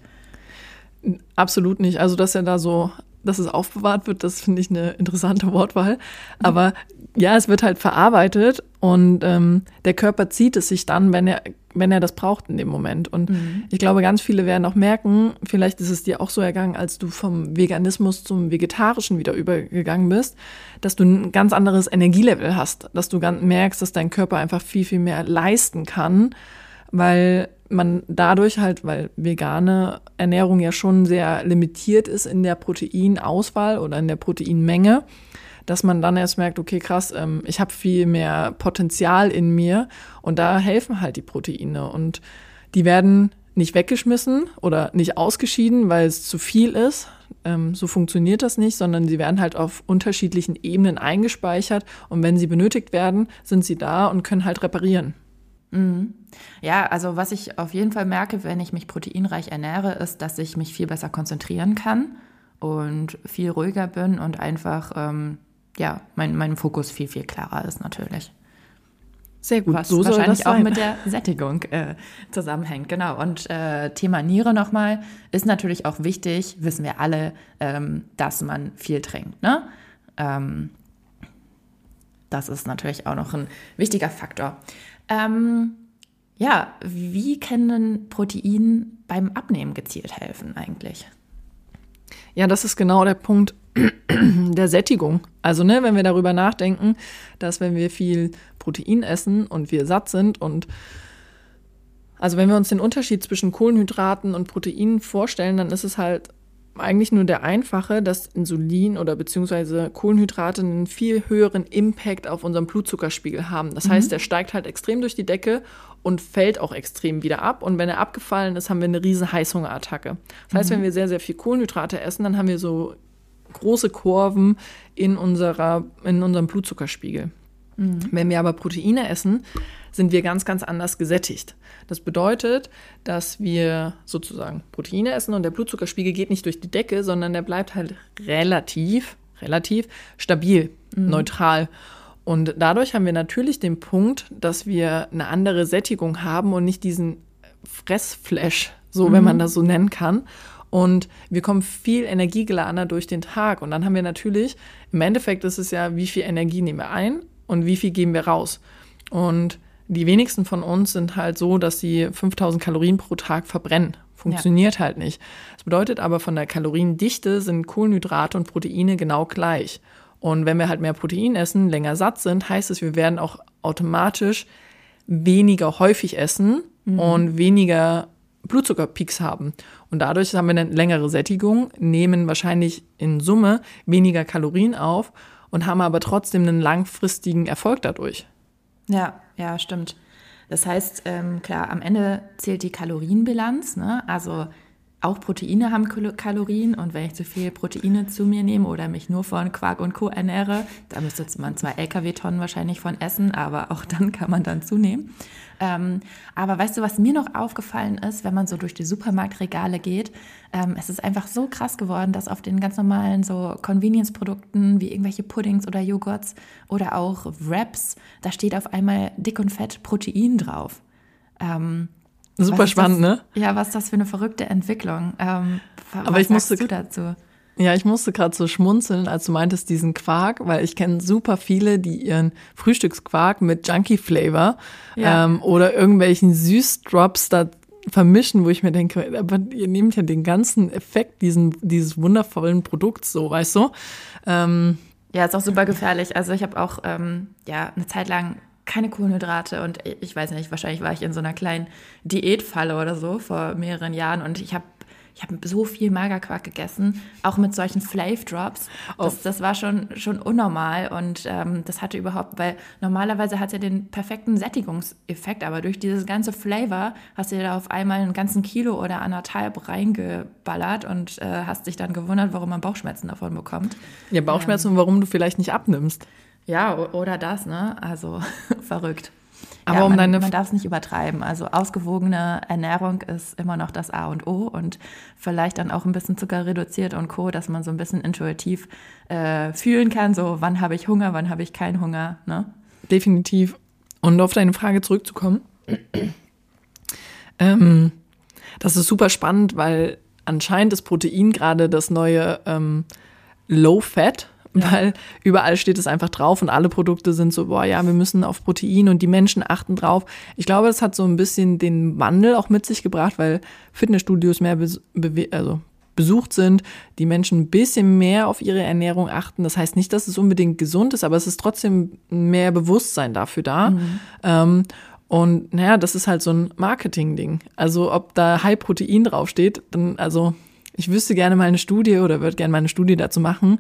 Absolut nicht. Also, dass er da so, dass es aufbewahrt wird, das finde ich eine interessante Wortwahl. Aber ja, es wird halt verarbeitet und ähm, der Körper zieht es sich dann, wenn er, wenn er das braucht in dem Moment. Und mhm. ich glaube, ganz viele werden auch merken, vielleicht ist es dir auch so ergangen, als du vom Veganismus zum Vegetarischen wieder übergegangen bist, dass du ein ganz anderes Energielevel hast, dass du ganz merkst, dass dein Körper einfach viel, viel mehr leisten kann, weil man dadurch halt, weil vegane Ernährung ja schon sehr limitiert ist in der Proteinauswahl oder in der Proteinmenge, dass man dann erst merkt, okay, krass, ähm, ich habe viel mehr Potenzial in mir und da helfen halt die Proteine und die werden nicht weggeschmissen oder nicht ausgeschieden, weil es zu viel ist. Ähm, so funktioniert das nicht, sondern sie werden halt auf unterschiedlichen Ebenen eingespeichert und wenn sie benötigt werden, sind sie da und können halt reparieren.
Mhm. Ja, also was ich auf jeden Fall merke, wenn ich mich proteinreich ernähre, ist, dass ich mich viel besser konzentrieren kann und viel ruhiger bin und einfach, ähm, ja, mein, mein Fokus viel, viel klarer ist natürlich.
Sehr gut,
was
so soll
wahrscheinlich
das sein.
Auch mit der Sättigung äh, zusammenhängt, genau. Und äh, Thema Niere nochmal, ist natürlich auch wichtig, wissen wir alle, ähm, dass man viel trinkt, ne? Ähm, das ist natürlich auch noch ein wichtiger Faktor. Ähm, ja, wie kann denn Protein beim Abnehmen gezielt helfen eigentlich?
Ja, das ist genau der Punkt der Sättigung. Also, ne, wenn wir darüber nachdenken, dass wenn wir viel Protein essen und wir satt sind und also wenn wir uns den Unterschied zwischen Kohlenhydraten und Proteinen vorstellen, dann ist es halt eigentlich nur der einfache, dass Insulin oder beziehungsweise Kohlenhydrate einen viel höheren Impact auf unseren Blutzuckerspiegel haben. Das mhm. heißt, der steigt halt extrem durch die Decke und fällt auch extrem wieder ab. Und wenn er abgefallen ist, haben wir eine riesen Heißhungerattacke. Das heißt, mhm. wenn wir sehr, sehr viel Kohlenhydrate essen, dann haben wir so große Kurven in, unserer, in unserem Blutzuckerspiegel. Mhm. Wenn wir aber Proteine essen, sind wir ganz, ganz anders gesättigt. Das bedeutet, dass wir sozusagen Proteine essen und der Blutzuckerspiegel geht nicht durch die Decke, sondern der bleibt halt relativ, relativ stabil, mhm. neutral. Und dadurch haben wir natürlich den Punkt, dass wir eine andere Sättigung haben und nicht diesen Fressflash, so mhm. wenn man das so nennen kann. Und wir kommen viel energiegeladener durch den Tag. Und dann haben wir natürlich, im Endeffekt ist es ja, wie viel Energie nehmen wir ein und wie viel geben wir raus. Und die wenigsten von uns sind halt so, dass sie fünftausend Kalorien pro Tag verbrennen. Funktioniert ja. halt nicht. Das bedeutet aber, von der Kaloriendichte sind Kohlenhydrate und Proteine genau gleich. Und wenn wir halt mehr Protein essen, länger satt sind, heißt es, wir werden auch automatisch weniger häufig essen mhm. und weniger Blutzuckerpeaks haben. Und dadurch haben wir eine längere Sättigung, nehmen wahrscheinlich in Summe weniger Kalorien auf und haben aber trotzdem einen langfristigen Erfolg dadurch.
Ja, ja, stimmt. Das heißt, ähm, klar, am Ende zählt die Kalorienbilanz, ne? Also auch Proteine haben Kalorien und wenn ich zu viel Proteine zu mir nehme oder mich nur von Quark und Co. ernähre, da müsste man zwei L K W-Tonnen wahrscheinlich von essen, aber auch dann kann man dann zunehmen. Ähm, aber weißt du, was mir noch aufgefallen ist, wenn man so durch die Supermarktregale geht, ähm, es ist einfach so krass geworden, dass auf den ganz normalen so Convenience-Produkten wie irgendwelche Puddings oder Joghurts oder auch Wraps, da steht auf einmal dick und fett Protein drauf. Ähm,
Super spannend,
das,
ne?
Ja, was ist das für eine verrückte Entwicklung? Ähm,
Aber
was
ich musste,
sagst du dazu?
Ja, ich musste gerade so schmunzeln, als du meintest, diesen Quark, weil ich kenne super viele, die ihren Frühstücksquark mit Junkie-Flavor ja. ähm, oder irgendwelchen Süßdrops da vermischen, wo ich mir denke, aber ihr nehmt ja den ganzen Effekt diesen, dieses wundervollen Produkts so, weißt du? Ähm,
ja, ist auch super gefährlich. Also ich habe auch ähm, ja eine Zeit lang keine Kohlenhydrate und ich weiß nicht, wahrscheinlich war ich in so einer kleinen Diätfalle oder so vor mehreren Jahren und ich habe Ich habe so viel Magerquark gegessen, auch mit solchen Flav Drops. Das, oh. das war schon, schon unnormal und ähm, das hatte überhaupt, weil normalerweise hat es ja den perfekten Sättigungseffekt, aber durch dieses ganze Flavor hast du dir da auf einmal einen ganzen Kilo oder anderthalb reingeballert und äh, hast dich dann gewundert, warum man Bauchschmerzen davon bekommt.
Ja, Bauchschmerzen ähm, und warum du vielleicht nicht abnimmst.
Ja, oder das, ne? Also verrückt.
Aber
ja,
um
man,
deine
man darf es nicht übertreiben. Also ausgewogene Ernährung ist immer noch das A und O und vielleicht dann auch ein bisschen Zucker reduziert und Co., dass man so ein bisschen intuitiv äh, fühlen kann, so wann habe ich Hunger, wann habe ich keinen Hunger. Ne?
Definitiv. Und auf deine Frage zurückzukommen, ähm, das ist super spannend, weil anscheinend ist Protein gerade das neue ähm, Low-Fat. Ja. Weil überall steht es einfach drauf und alle Produkte sind so, boah, ja, wir müssen auf Protein und die Menschen achten drauf. Ich glaube, das hat so ein bisschen den Wandel auch mit sich gebracht, weil Fitnessstudios mehr bes- bewe- also besucht sind, die Menschen ein bisschen mehr auf ihre Ernährung achten. Das heißt nicht, dass es unbedingt gesund ist, aber es ist trotzdem mehr Bewusstsein dafür da. Mhm. Ähm, und naja, das ist halt so ein Marketing-Ding. Also ob da High Protein draufsteht, dann, also ich wüsste gerne mal eine Studie oder würde gerne mal eine Studie dazu machen,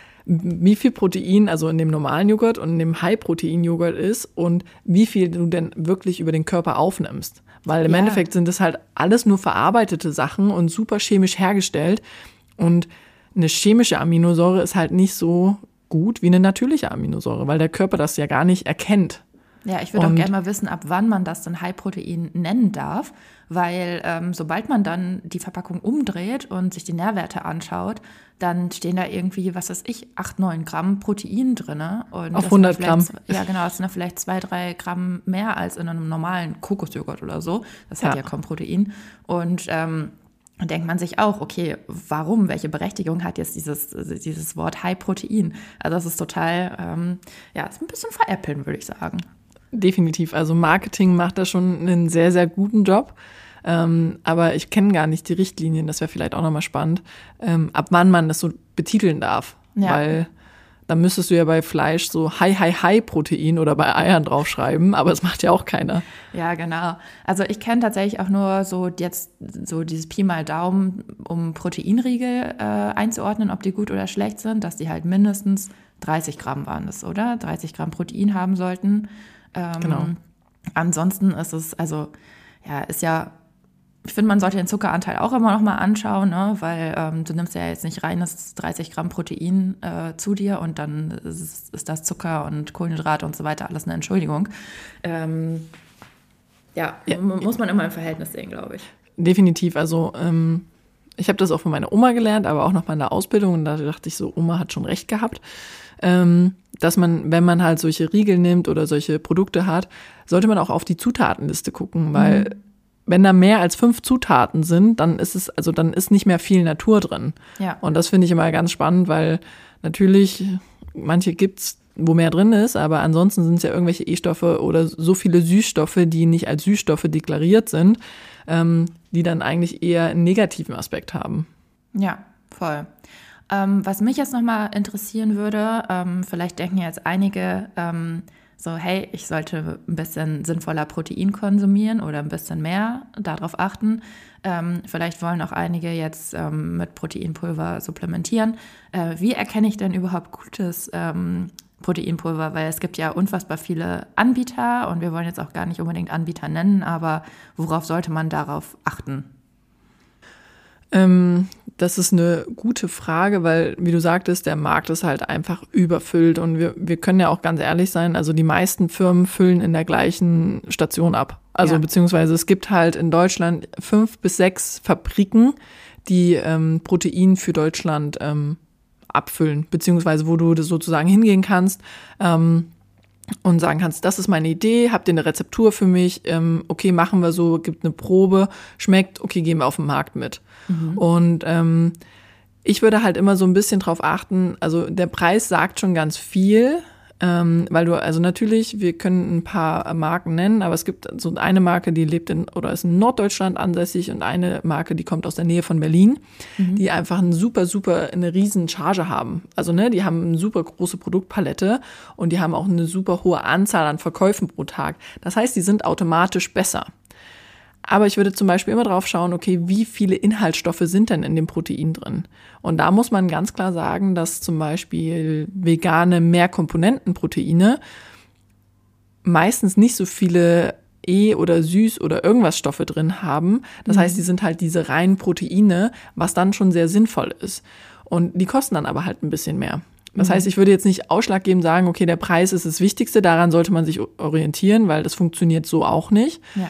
wie viel Protein, also in dem normalen Joghurt und in dem High-Protein-Joghurt ist und wie viel du denn wirklich über den Körper aufnimmst. Weil im ja. Endeffekt sind das halt alles nur verarbeitete Sachen und super chemisch hergestellt. Und eine chemische Aminosäure ist halt nicht so gut wie eine natürliche Aminosäure, weil der Körper das ja gar nicht erkennt.
Ja, ich würde auch gerne mal wissen, ab wann man das dann High-Protein nennen darf, weil ähm, sobald man dann die Verpackung umdreht und sich die Nährwerte anschaut, dann stehen da irgendwie, was weiß ich, acht, neun Gramm Protein drin. Und
auf hundert Gramm.
Ja, genau, das sind vielleicht zwei, drei Gramm mehr als in einem normalen Kokosjoghurt oder so. Das hat ja, ja kaum Protein. Und ähm, dann denkt man sich auch, okay, warum, welche Berechtigung hat jetzt dieses, dieses Wort High-Protein? Also das ist total, ähm, ja, ist ein bisschen veräppeln, würde ich sagen.
Definitiv. Also Marketing macht da schon einen sehr, sehr guten Job. Ähm, aber ich kenne gar nicht die Richtlinien. Das wäre vielleicht auch nochmal spannend, ähm, ab wann man das so betiteln darf. Ja. Weil dann müsstest du ja bei Fleisch so High, High, High Protein oder bei Eiern draufschreiben. Aber es macht ja auch keiner.
Ja, genau. Also ich kenne tatsächlich auch nur so jetzt so dieses Pi mal Daumen, um Proteinriegel äh, einzuordnen, ob die gut oder schlecht sind, dass die halt mindestens dreißig Gramm waren das, oder? dreißig Gramm Protein haben sollten. Ähm, genau. Ansonsten ist es, also, ja, ist ja, ich finde, man sollte den Zuckeranteil auch immer noch mal anschauen, ne? Weil ähm, du nimmst ja jetzt nicht reines dreißig Gramm Protein äh, zu dir und dann ist, ist das Zucker und Kohlenhydrate und so weiter alles eine Entschuldigung. Ähm, ja, ja, muss man immer im Verhältnis sehen, glaube ich.
Definitiv, also ähm, ich habe das auch von meiner Oma gelernt, aber auch noch mal in der Ausbildung und da dachte ich so, Oma hat schon recht gehabt. Ähm, dass man, wenn man halt solche Riegel nimmt oder solche Produkte hat, sollte man auch auf die Zutatenliste gucken, weil mhm. wenn da mehr als fünf Zutaten sind, dann ist es, also dann ist nicht mehr viel Natur drin.
Ja.
Und das finde ich immer ganz spannend, weil natürlich manche gibt's, wo mehr drin ist, aber ansonsten sind es ja irgendwelche E-Stoffe oder so viele Süßstoffe, die nicht als Süßstoffe deklariert sind, ähm, die dann eigentlich eher einen negativen Aspekt haben.
Ja, voll. Ähm, was mich jetzt nochmal interessieren würde, ähm, vielleicht denken jetzt einige ähm, so, hey, ich sollte ein bisschen sinnvoller Protein konsumieren oder ein bisschen mehr darauf achten. Ähm, vielleicht wollen auch einige jetzt ähm, mit Proteinpulver supplementieren. Äh, wie erkenne ich denn überhaupt gutes ähm, Proteinpulver? Weil es gibt ja unfassbar viele Anbieter und wir wollen jetzt auch gar nicht unbedingt Anbieter nennen, aber worauf sollte man darauf achten?
Ähm, das ist eine gute Frage, weil, wie du sagtest, der Markt ist halt einfach überfüllt und wir, wir können ja auch ganz ehrlich sein, also die meisten Firmen füllen in der gleichen Station ab. Also ja. beziehungsweise es gibt halt in Deutschland fünf bis sechs Fabriken, die ähm, Protein für Deutschland ähm, abfüllen, beziehungsweise wo du das sozusagen hingehen kannst ähm, und sagen kannst, das ist meine Idee, habt ihr eine Rezeptur für mich, ähm, okay, machen wir so, gibt eine Probe, schmeckt, okay, gehen wir auf den Markt mit. Mhm. Und ähm, Ich würde halt immer so ein bisschen drauf achten, also der Preis sagt schon ganz viel, ähm, weil du, also natürlich, wir können ein paar Marken nennen, aber es gibt so eine Marke, die lebt in oder ist in Norddeutschland ansässig und eine Marke, die kommt aus der Nähe von Berlin, mhm. die einfach eine super, super, eine riesen Charge haben. Also ne, die haben eine super große Produktpalette und die haben auch eine super hohe Anzahl an Verkäufen pro Tag. Das heißt, die sind automatisch besser. Aber ich würde zum Beispiel immer drauf schauen, okay, wie viele Inhaltsstoffe sind denn in dem Protein drin? Und da muss man ganz klar sagen, dass zum Beispiel vegane Mehrkomponentenproteine meistens nicht so viele E- oder Süß- oder irgendwas Stoffe drin haben. Das mhm. heißt, die sind halt diese reinen Proteine, was dann schon sehr sinnvoll ist. Und die kosten dann aber halt ein bisschen mehr. Das heißt, ich würde jetzt nicht ausschlaggebend sagen, okay, der Preis ist das Wichtigste, daran sollte man sich orientieren, weil das funktioniert so auch nicht. Ja.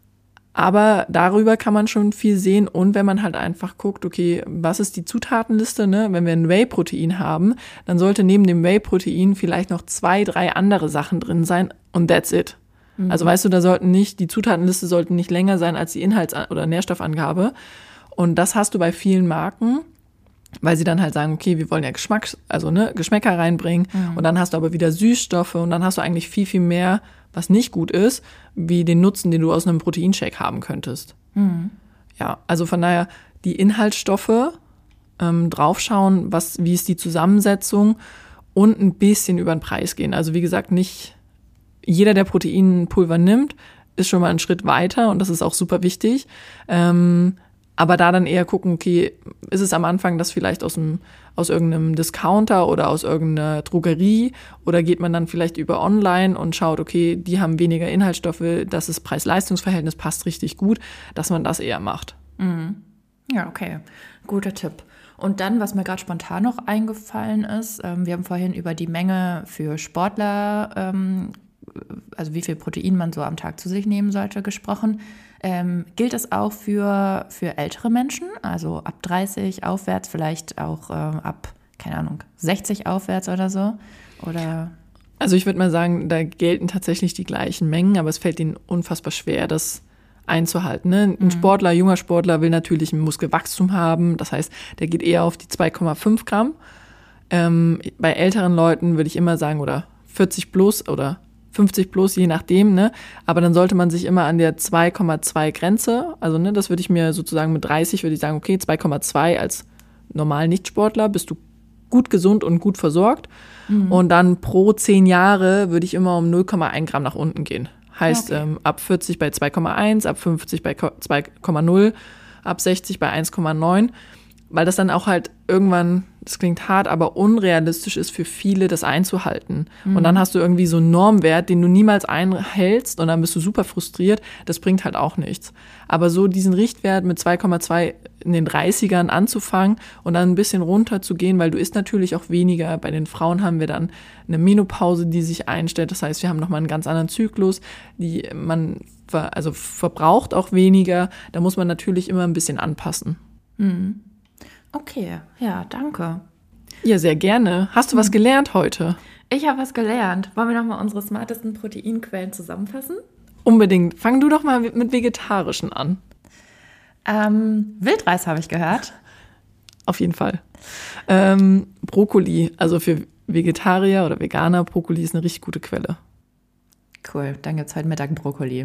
Aber darüber kann man schon viel sehen und wenn man halt einfach guckt, okay, was ist die Zutatenliste, ne? Wenn wir ein Whey-Protein haben, dann sollte neben dem Whey-Protein vielleicht noch zwei, drei andere Sachen drin sein und that's it. Mhm. Also weißt du, da sollten nicht, die Zutatenliste sollten nicht länger sein als die Inhalts- oder Nährstoffangabe und das hast du bei vielen Marken, weil sie dann halt sagen, okay, wir wollen ja Geschmack, also ne, Geschmäcker reinbringen mhm. und dann hast du aber wieder Süßstoffe und dann hast du eigentlich viel, viel mehr, was nicht gut ist, wie den Nutzen, den du aus einem Proteinshake haben könntest. Mhm. Ja, also von daher die Inhaltsstoffe ähm, draufschauen, was, wie ist die Zusammensetzung und ein bisschen über den Preis gehen. Also wie gesagt, nicht jeder, der Proteinpulver nimmt, ist schon mal einen Schritt weiter und das ist auch super wichtig. Ähm, Aber da dann eher gucken, okay, ist es am Anfang das vielleicht aus dem, aus irgendeinem Discounter oder aus irgendeiner Drogerie oder geht man dann vielleicht über online und schaut, okay, die haben weniger Inhaltsstoffe, das ist Preis-Leistungs-Verhältnis, passt richtig gut, dass man das eher macht.
Mhm. Ja, okay. Guter Tipp. Und dann, was mir gerade spontan noch eingefallen ist, ähm, wir haben vorhin über die Menge für Sportler, ähm, also wie viel Protein man so am Tag zu sich nehmen sollte, gesprochen. Ähm, gilt es auch für, für ältere Menschen, also ab dreißig aufwärts, vielleicht auch ähm, ab, keine Ahnung, sechzig aufwärts oder so? Oder?
Also ich würde mal sagen, da gelten tatsächlich die gleichen Mengen, aber es fällt ihnen unfassbar schwer, das einzuhalten. Ne? Ein mhm. Sportler, junger Sportler will natürlich ein Muskelwachstum haben, das heißt, der geht eher auf die zwei Komma fünf Gramm. Ähm, bei älteren Leuten würde ich immer sagen, oder vierzig plus oder fünfzig plus, je nachdem, ne? Aber dann sollte man sich immer an der zwei Komma zwei Grenze, also ne, das würde ich mir sozusagen mit dreißig, würde ich sagen, okay, zwei Komma zwei als normal Nichtsportler bist du gut gesund und gut versorgt. Mhm. Und dann pro zehn Jahre würde ich immer um null Komma eins Gramm nach unten gehen. Heißt, okay. ähm, ab vierzig bei zwei Komma eins, ab fünfzig bei zwei Komma null, ab sechzig bei eins Komma neun. Weil das dann auch halt irgendwann, das klingt hart, aber unrealistisch ist für viele, das einzuhalten. Mhm. Und dann hast du irgendwie so einen Normwert, den du niemals einhältst und dann bist du super frustriert. Das bringt halt auch nichts. Aber so diesen Richtwert mit zwei Komma zwei in den dreißigern anzufangen und dann ein bisschen runter zu gehen, weil du isst natürlich auch weniger. Bei den Frauen haben wir dann eine Menopause, die sich einstellt. Das heißt, wir haben nochmal einen ganz anderen Zyklus, die man ver- also verbraucht auch weniger. Da muss man natürlich immer ein bisschen anpassen.
Mhm. Okay, ja, danke.
Ja, sehr gerne. Hast du was gelernt heute?
Ich habe was gelernt. Wollen wir nochmal unsere smartesten Proteinquellen zusammenfassen?
Unbedingt. Fang du doch mal mit vegetarischen an.
Ähm, Wildreis habe ich gehört.
Auf jeden Fall. Ähm, Brokkoli, also für Vegetarier oder Veganer, Brokkoli ist eine richtig gute Quelle.
Cool, dann gibt es heute Mittag Brokkoli.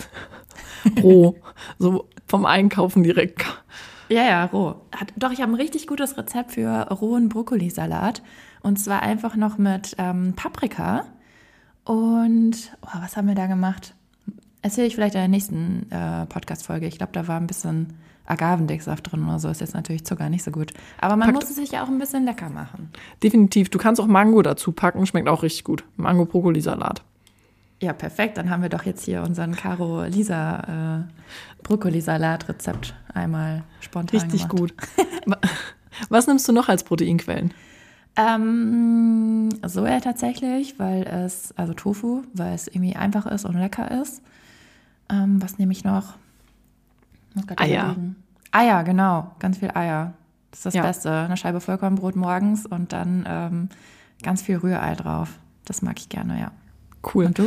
Roh, so vom Einkaufen direkt.
Ja, ja, roh. Hat, doch, ich habe ein richtig gutes Rezept für rohen Brokkolisalat. Und zwar einfach noch mit ähm, Paprika. Und oh, was haben wir da gemacht? Erzähle ich vielleicht in der nächsten äh, Podcast-Folge. Ich glaube, da war ein bisschen Agavendicksaft drin oder so. Ist jetzt natürlich Zucker, nicht so gut. Aber man Packt. muss es sich ja auch ein bisschen lecker machen.
Definitiv. Du kannst auch Mango dazu packen. Schmeckt auch richtig gut. Mango-Brokkolisalat.
Ja, perfekt. Dann haben wir doch jetzt hier unseren Caro-Lisa äh, Brokkolisalat-Rezept einmal spontan
Richtig
gemacht.
gut. Was nimmst du noch als Proteinquellen?
Ähm, Soja tatsächlich, weil es, also Tofu, weil es irgendwie einfach ist und lecker ist. Ähm, was nehme ich noch?
Eier.
Überlegen. Eier, genau. Ganz viel Eier. Das ist das
ja.
Beste. Eine Scheibe Vollkornbrot morgens und dann ähm, ganz viel Rührei drauf. Das mag ich gerne, ja.
Cool.
Und du?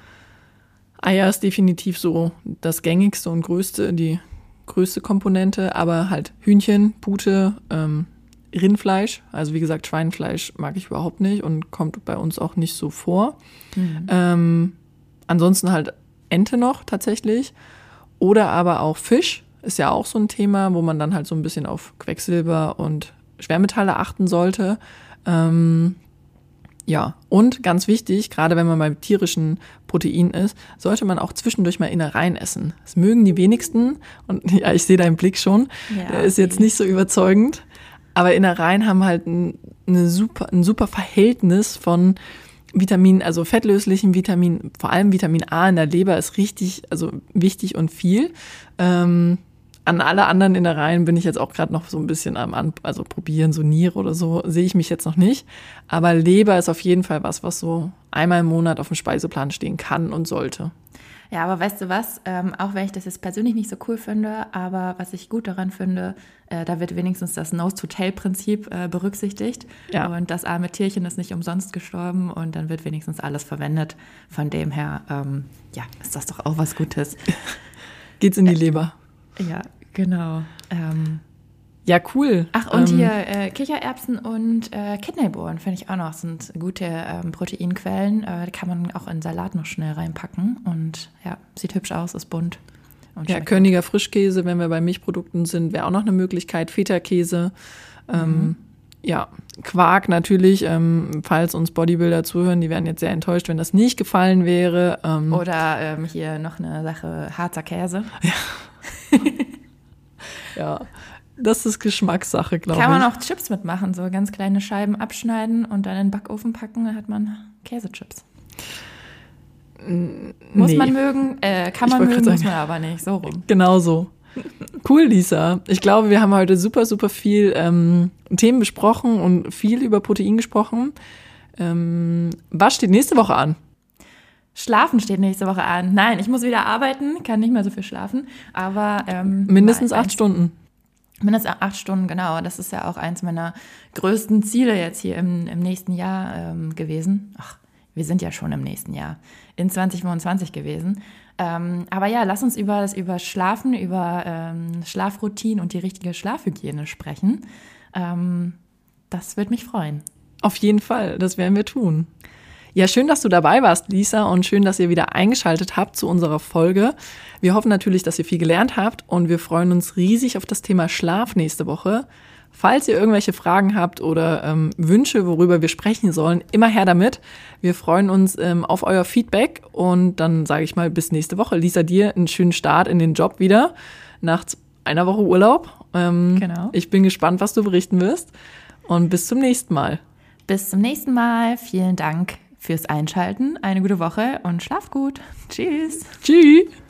Eier ist definitiv so das gängigste und größte, die größte Komponente, aber halt Hühnchen, Pute, ähm, Rindfleisch. Also wie gesagt, Schweinefleisch mag ich überhaupt nicht und kommt bei uns auch nicht so vor. Mhm. Ähm, ansonsten halt Ente noch tatsächlich. Oder aber auch Fisch ist ja auch so ein Thema, wo man dann halt so ein bisschen auf Quecksilber und Schwermetalle achten sollte. Ähm, ja, und ganz wichtig, gerade wenn man beim tierischen Protein ist, sollte man auch zwischendurch mal Innereien essen. Das mögen die wenigsten und ja, ich sehe deinen Blick schon, ja, der ist jetzt nicht so überzeugend. Aber Innereien haben halt ein, eine super, ein super Verhältnis von Vitamin, also fettlöslichen Vitamin, vor allem Vitamin A in der Leber ist richtig, also wichtig und viel. Ähm, an alle anderen Innereien bin ich jetzt auch gerade noch so ein bisschen am, An- also probieren, so Niere oder so, sehe ich mich jetzt noch nicht. Aber Leber ist auf jeden Fall was, was so einmal im Monat auf dem Speiseplan stehen kann und sollte.
Ja, aber weißt du was, ähm, auch wenn ich das jetzt persönlich nicht so cool finde, aber was ich gut daran finde, äh, da wird wenigstens das Nose-to-Tail-Prinzip äh, berücksichtigt. Ja. Und das arme Tierchen ist nicht umsonst gestorben und dann wird wenigstens alles verwendet. Von dem her, ähm, ja, ist das doch auch was Gutes.
Geht's in die Leber.
Ja, genau. Ähm,
ja, cool.
Ach, und ähm, hier äh, Kichererbsen und äh, Kidneybohnen finde ich auch noch, sind gute ähm, Proteinquellen. Äh, kann man auch in Salat noch schnell reinpacken. Und ja, sieht hübsch aus, ist bunt.
Und ja, Körniger Frischkäse, wenn wir bei Milchprodukten sind, wäre auch noch eine Möglichkeit. Feta-Käse. Ähm, mhm. Ja, Quark natürlich, ähm, falls uns Bodybuilder zuhören, die wären jetzt sehr enttäuscht, wenn das nicht gefallen wäre. Ähm,
Oder ähm, hier noch eine Sache, harzer Käse.
Ja. Ja. Das ist Geschmackssache, glaube ich.
Kann man auch Chips mitmachen, so ganz kleine Scheiben abschneiden und dann in den Backofen packen, dann hat man Käsechips.
Nee.
Muss man mögen, äh, kann man mögen, muss man aber nicht, so rum.
Genau so. Cool, Lisa. Ich glaube, wir haben heute super, super viel ähm, Themen besprochen und viel über Protein gesprochen. Ähm, was steht nächste Woche an?
Schlafen steht nächste Woche an. Nein, ich muss wieder arbeiten, kann nicht mehr so viel schlafen, aber ähm,
mindestens acht Stunden.
Mindestens acht Stunden, genau. Das ist ja auch eins meiner größten Ziele jetzt hier im, im nächsten Jahr ähm, gewesen. Ach, wir sind ja schon im nächsten Jahr, in zwanzig fünfundzwanzig gewesen. Ähm, aber ja, lass uns über das über Schlafen, über ähm, Schlafroutinen und die richtige Schlafhygiene sprechen. Ähm, das würde mich freuen.
Auf jeden Fall, das werden wir tun. Ja, schön, dass du dabei warst, Lisa, und schön, dass ihr wieder eingeschaltet habt zu unserer Folge. Wir hoffen natürlich, dass ihr viel gelernt habt und wir freuen uns riesig auf das Thema Schlaf nächste Woche. Falls ihr irgendwelche Fragen habt oder ähm, Wünsche, worüber wir sprechen sollen, immer her damit. Wir freuen uns ähm, auf euer Feedback und dann sage ich mal bis nächste Woche. Lisa, dir einen schönen Start in den Job wieder nach einer Woche Urlaub. Ähm, genau. Ich bin gespannt, was du berichten wirst und bis zum nächsten Mal.
Bis zum nächsten Mal. Vielen Dank fürs Einschalten. Eine gute Woche und schlaf gut. Tschüss.
Tschüss.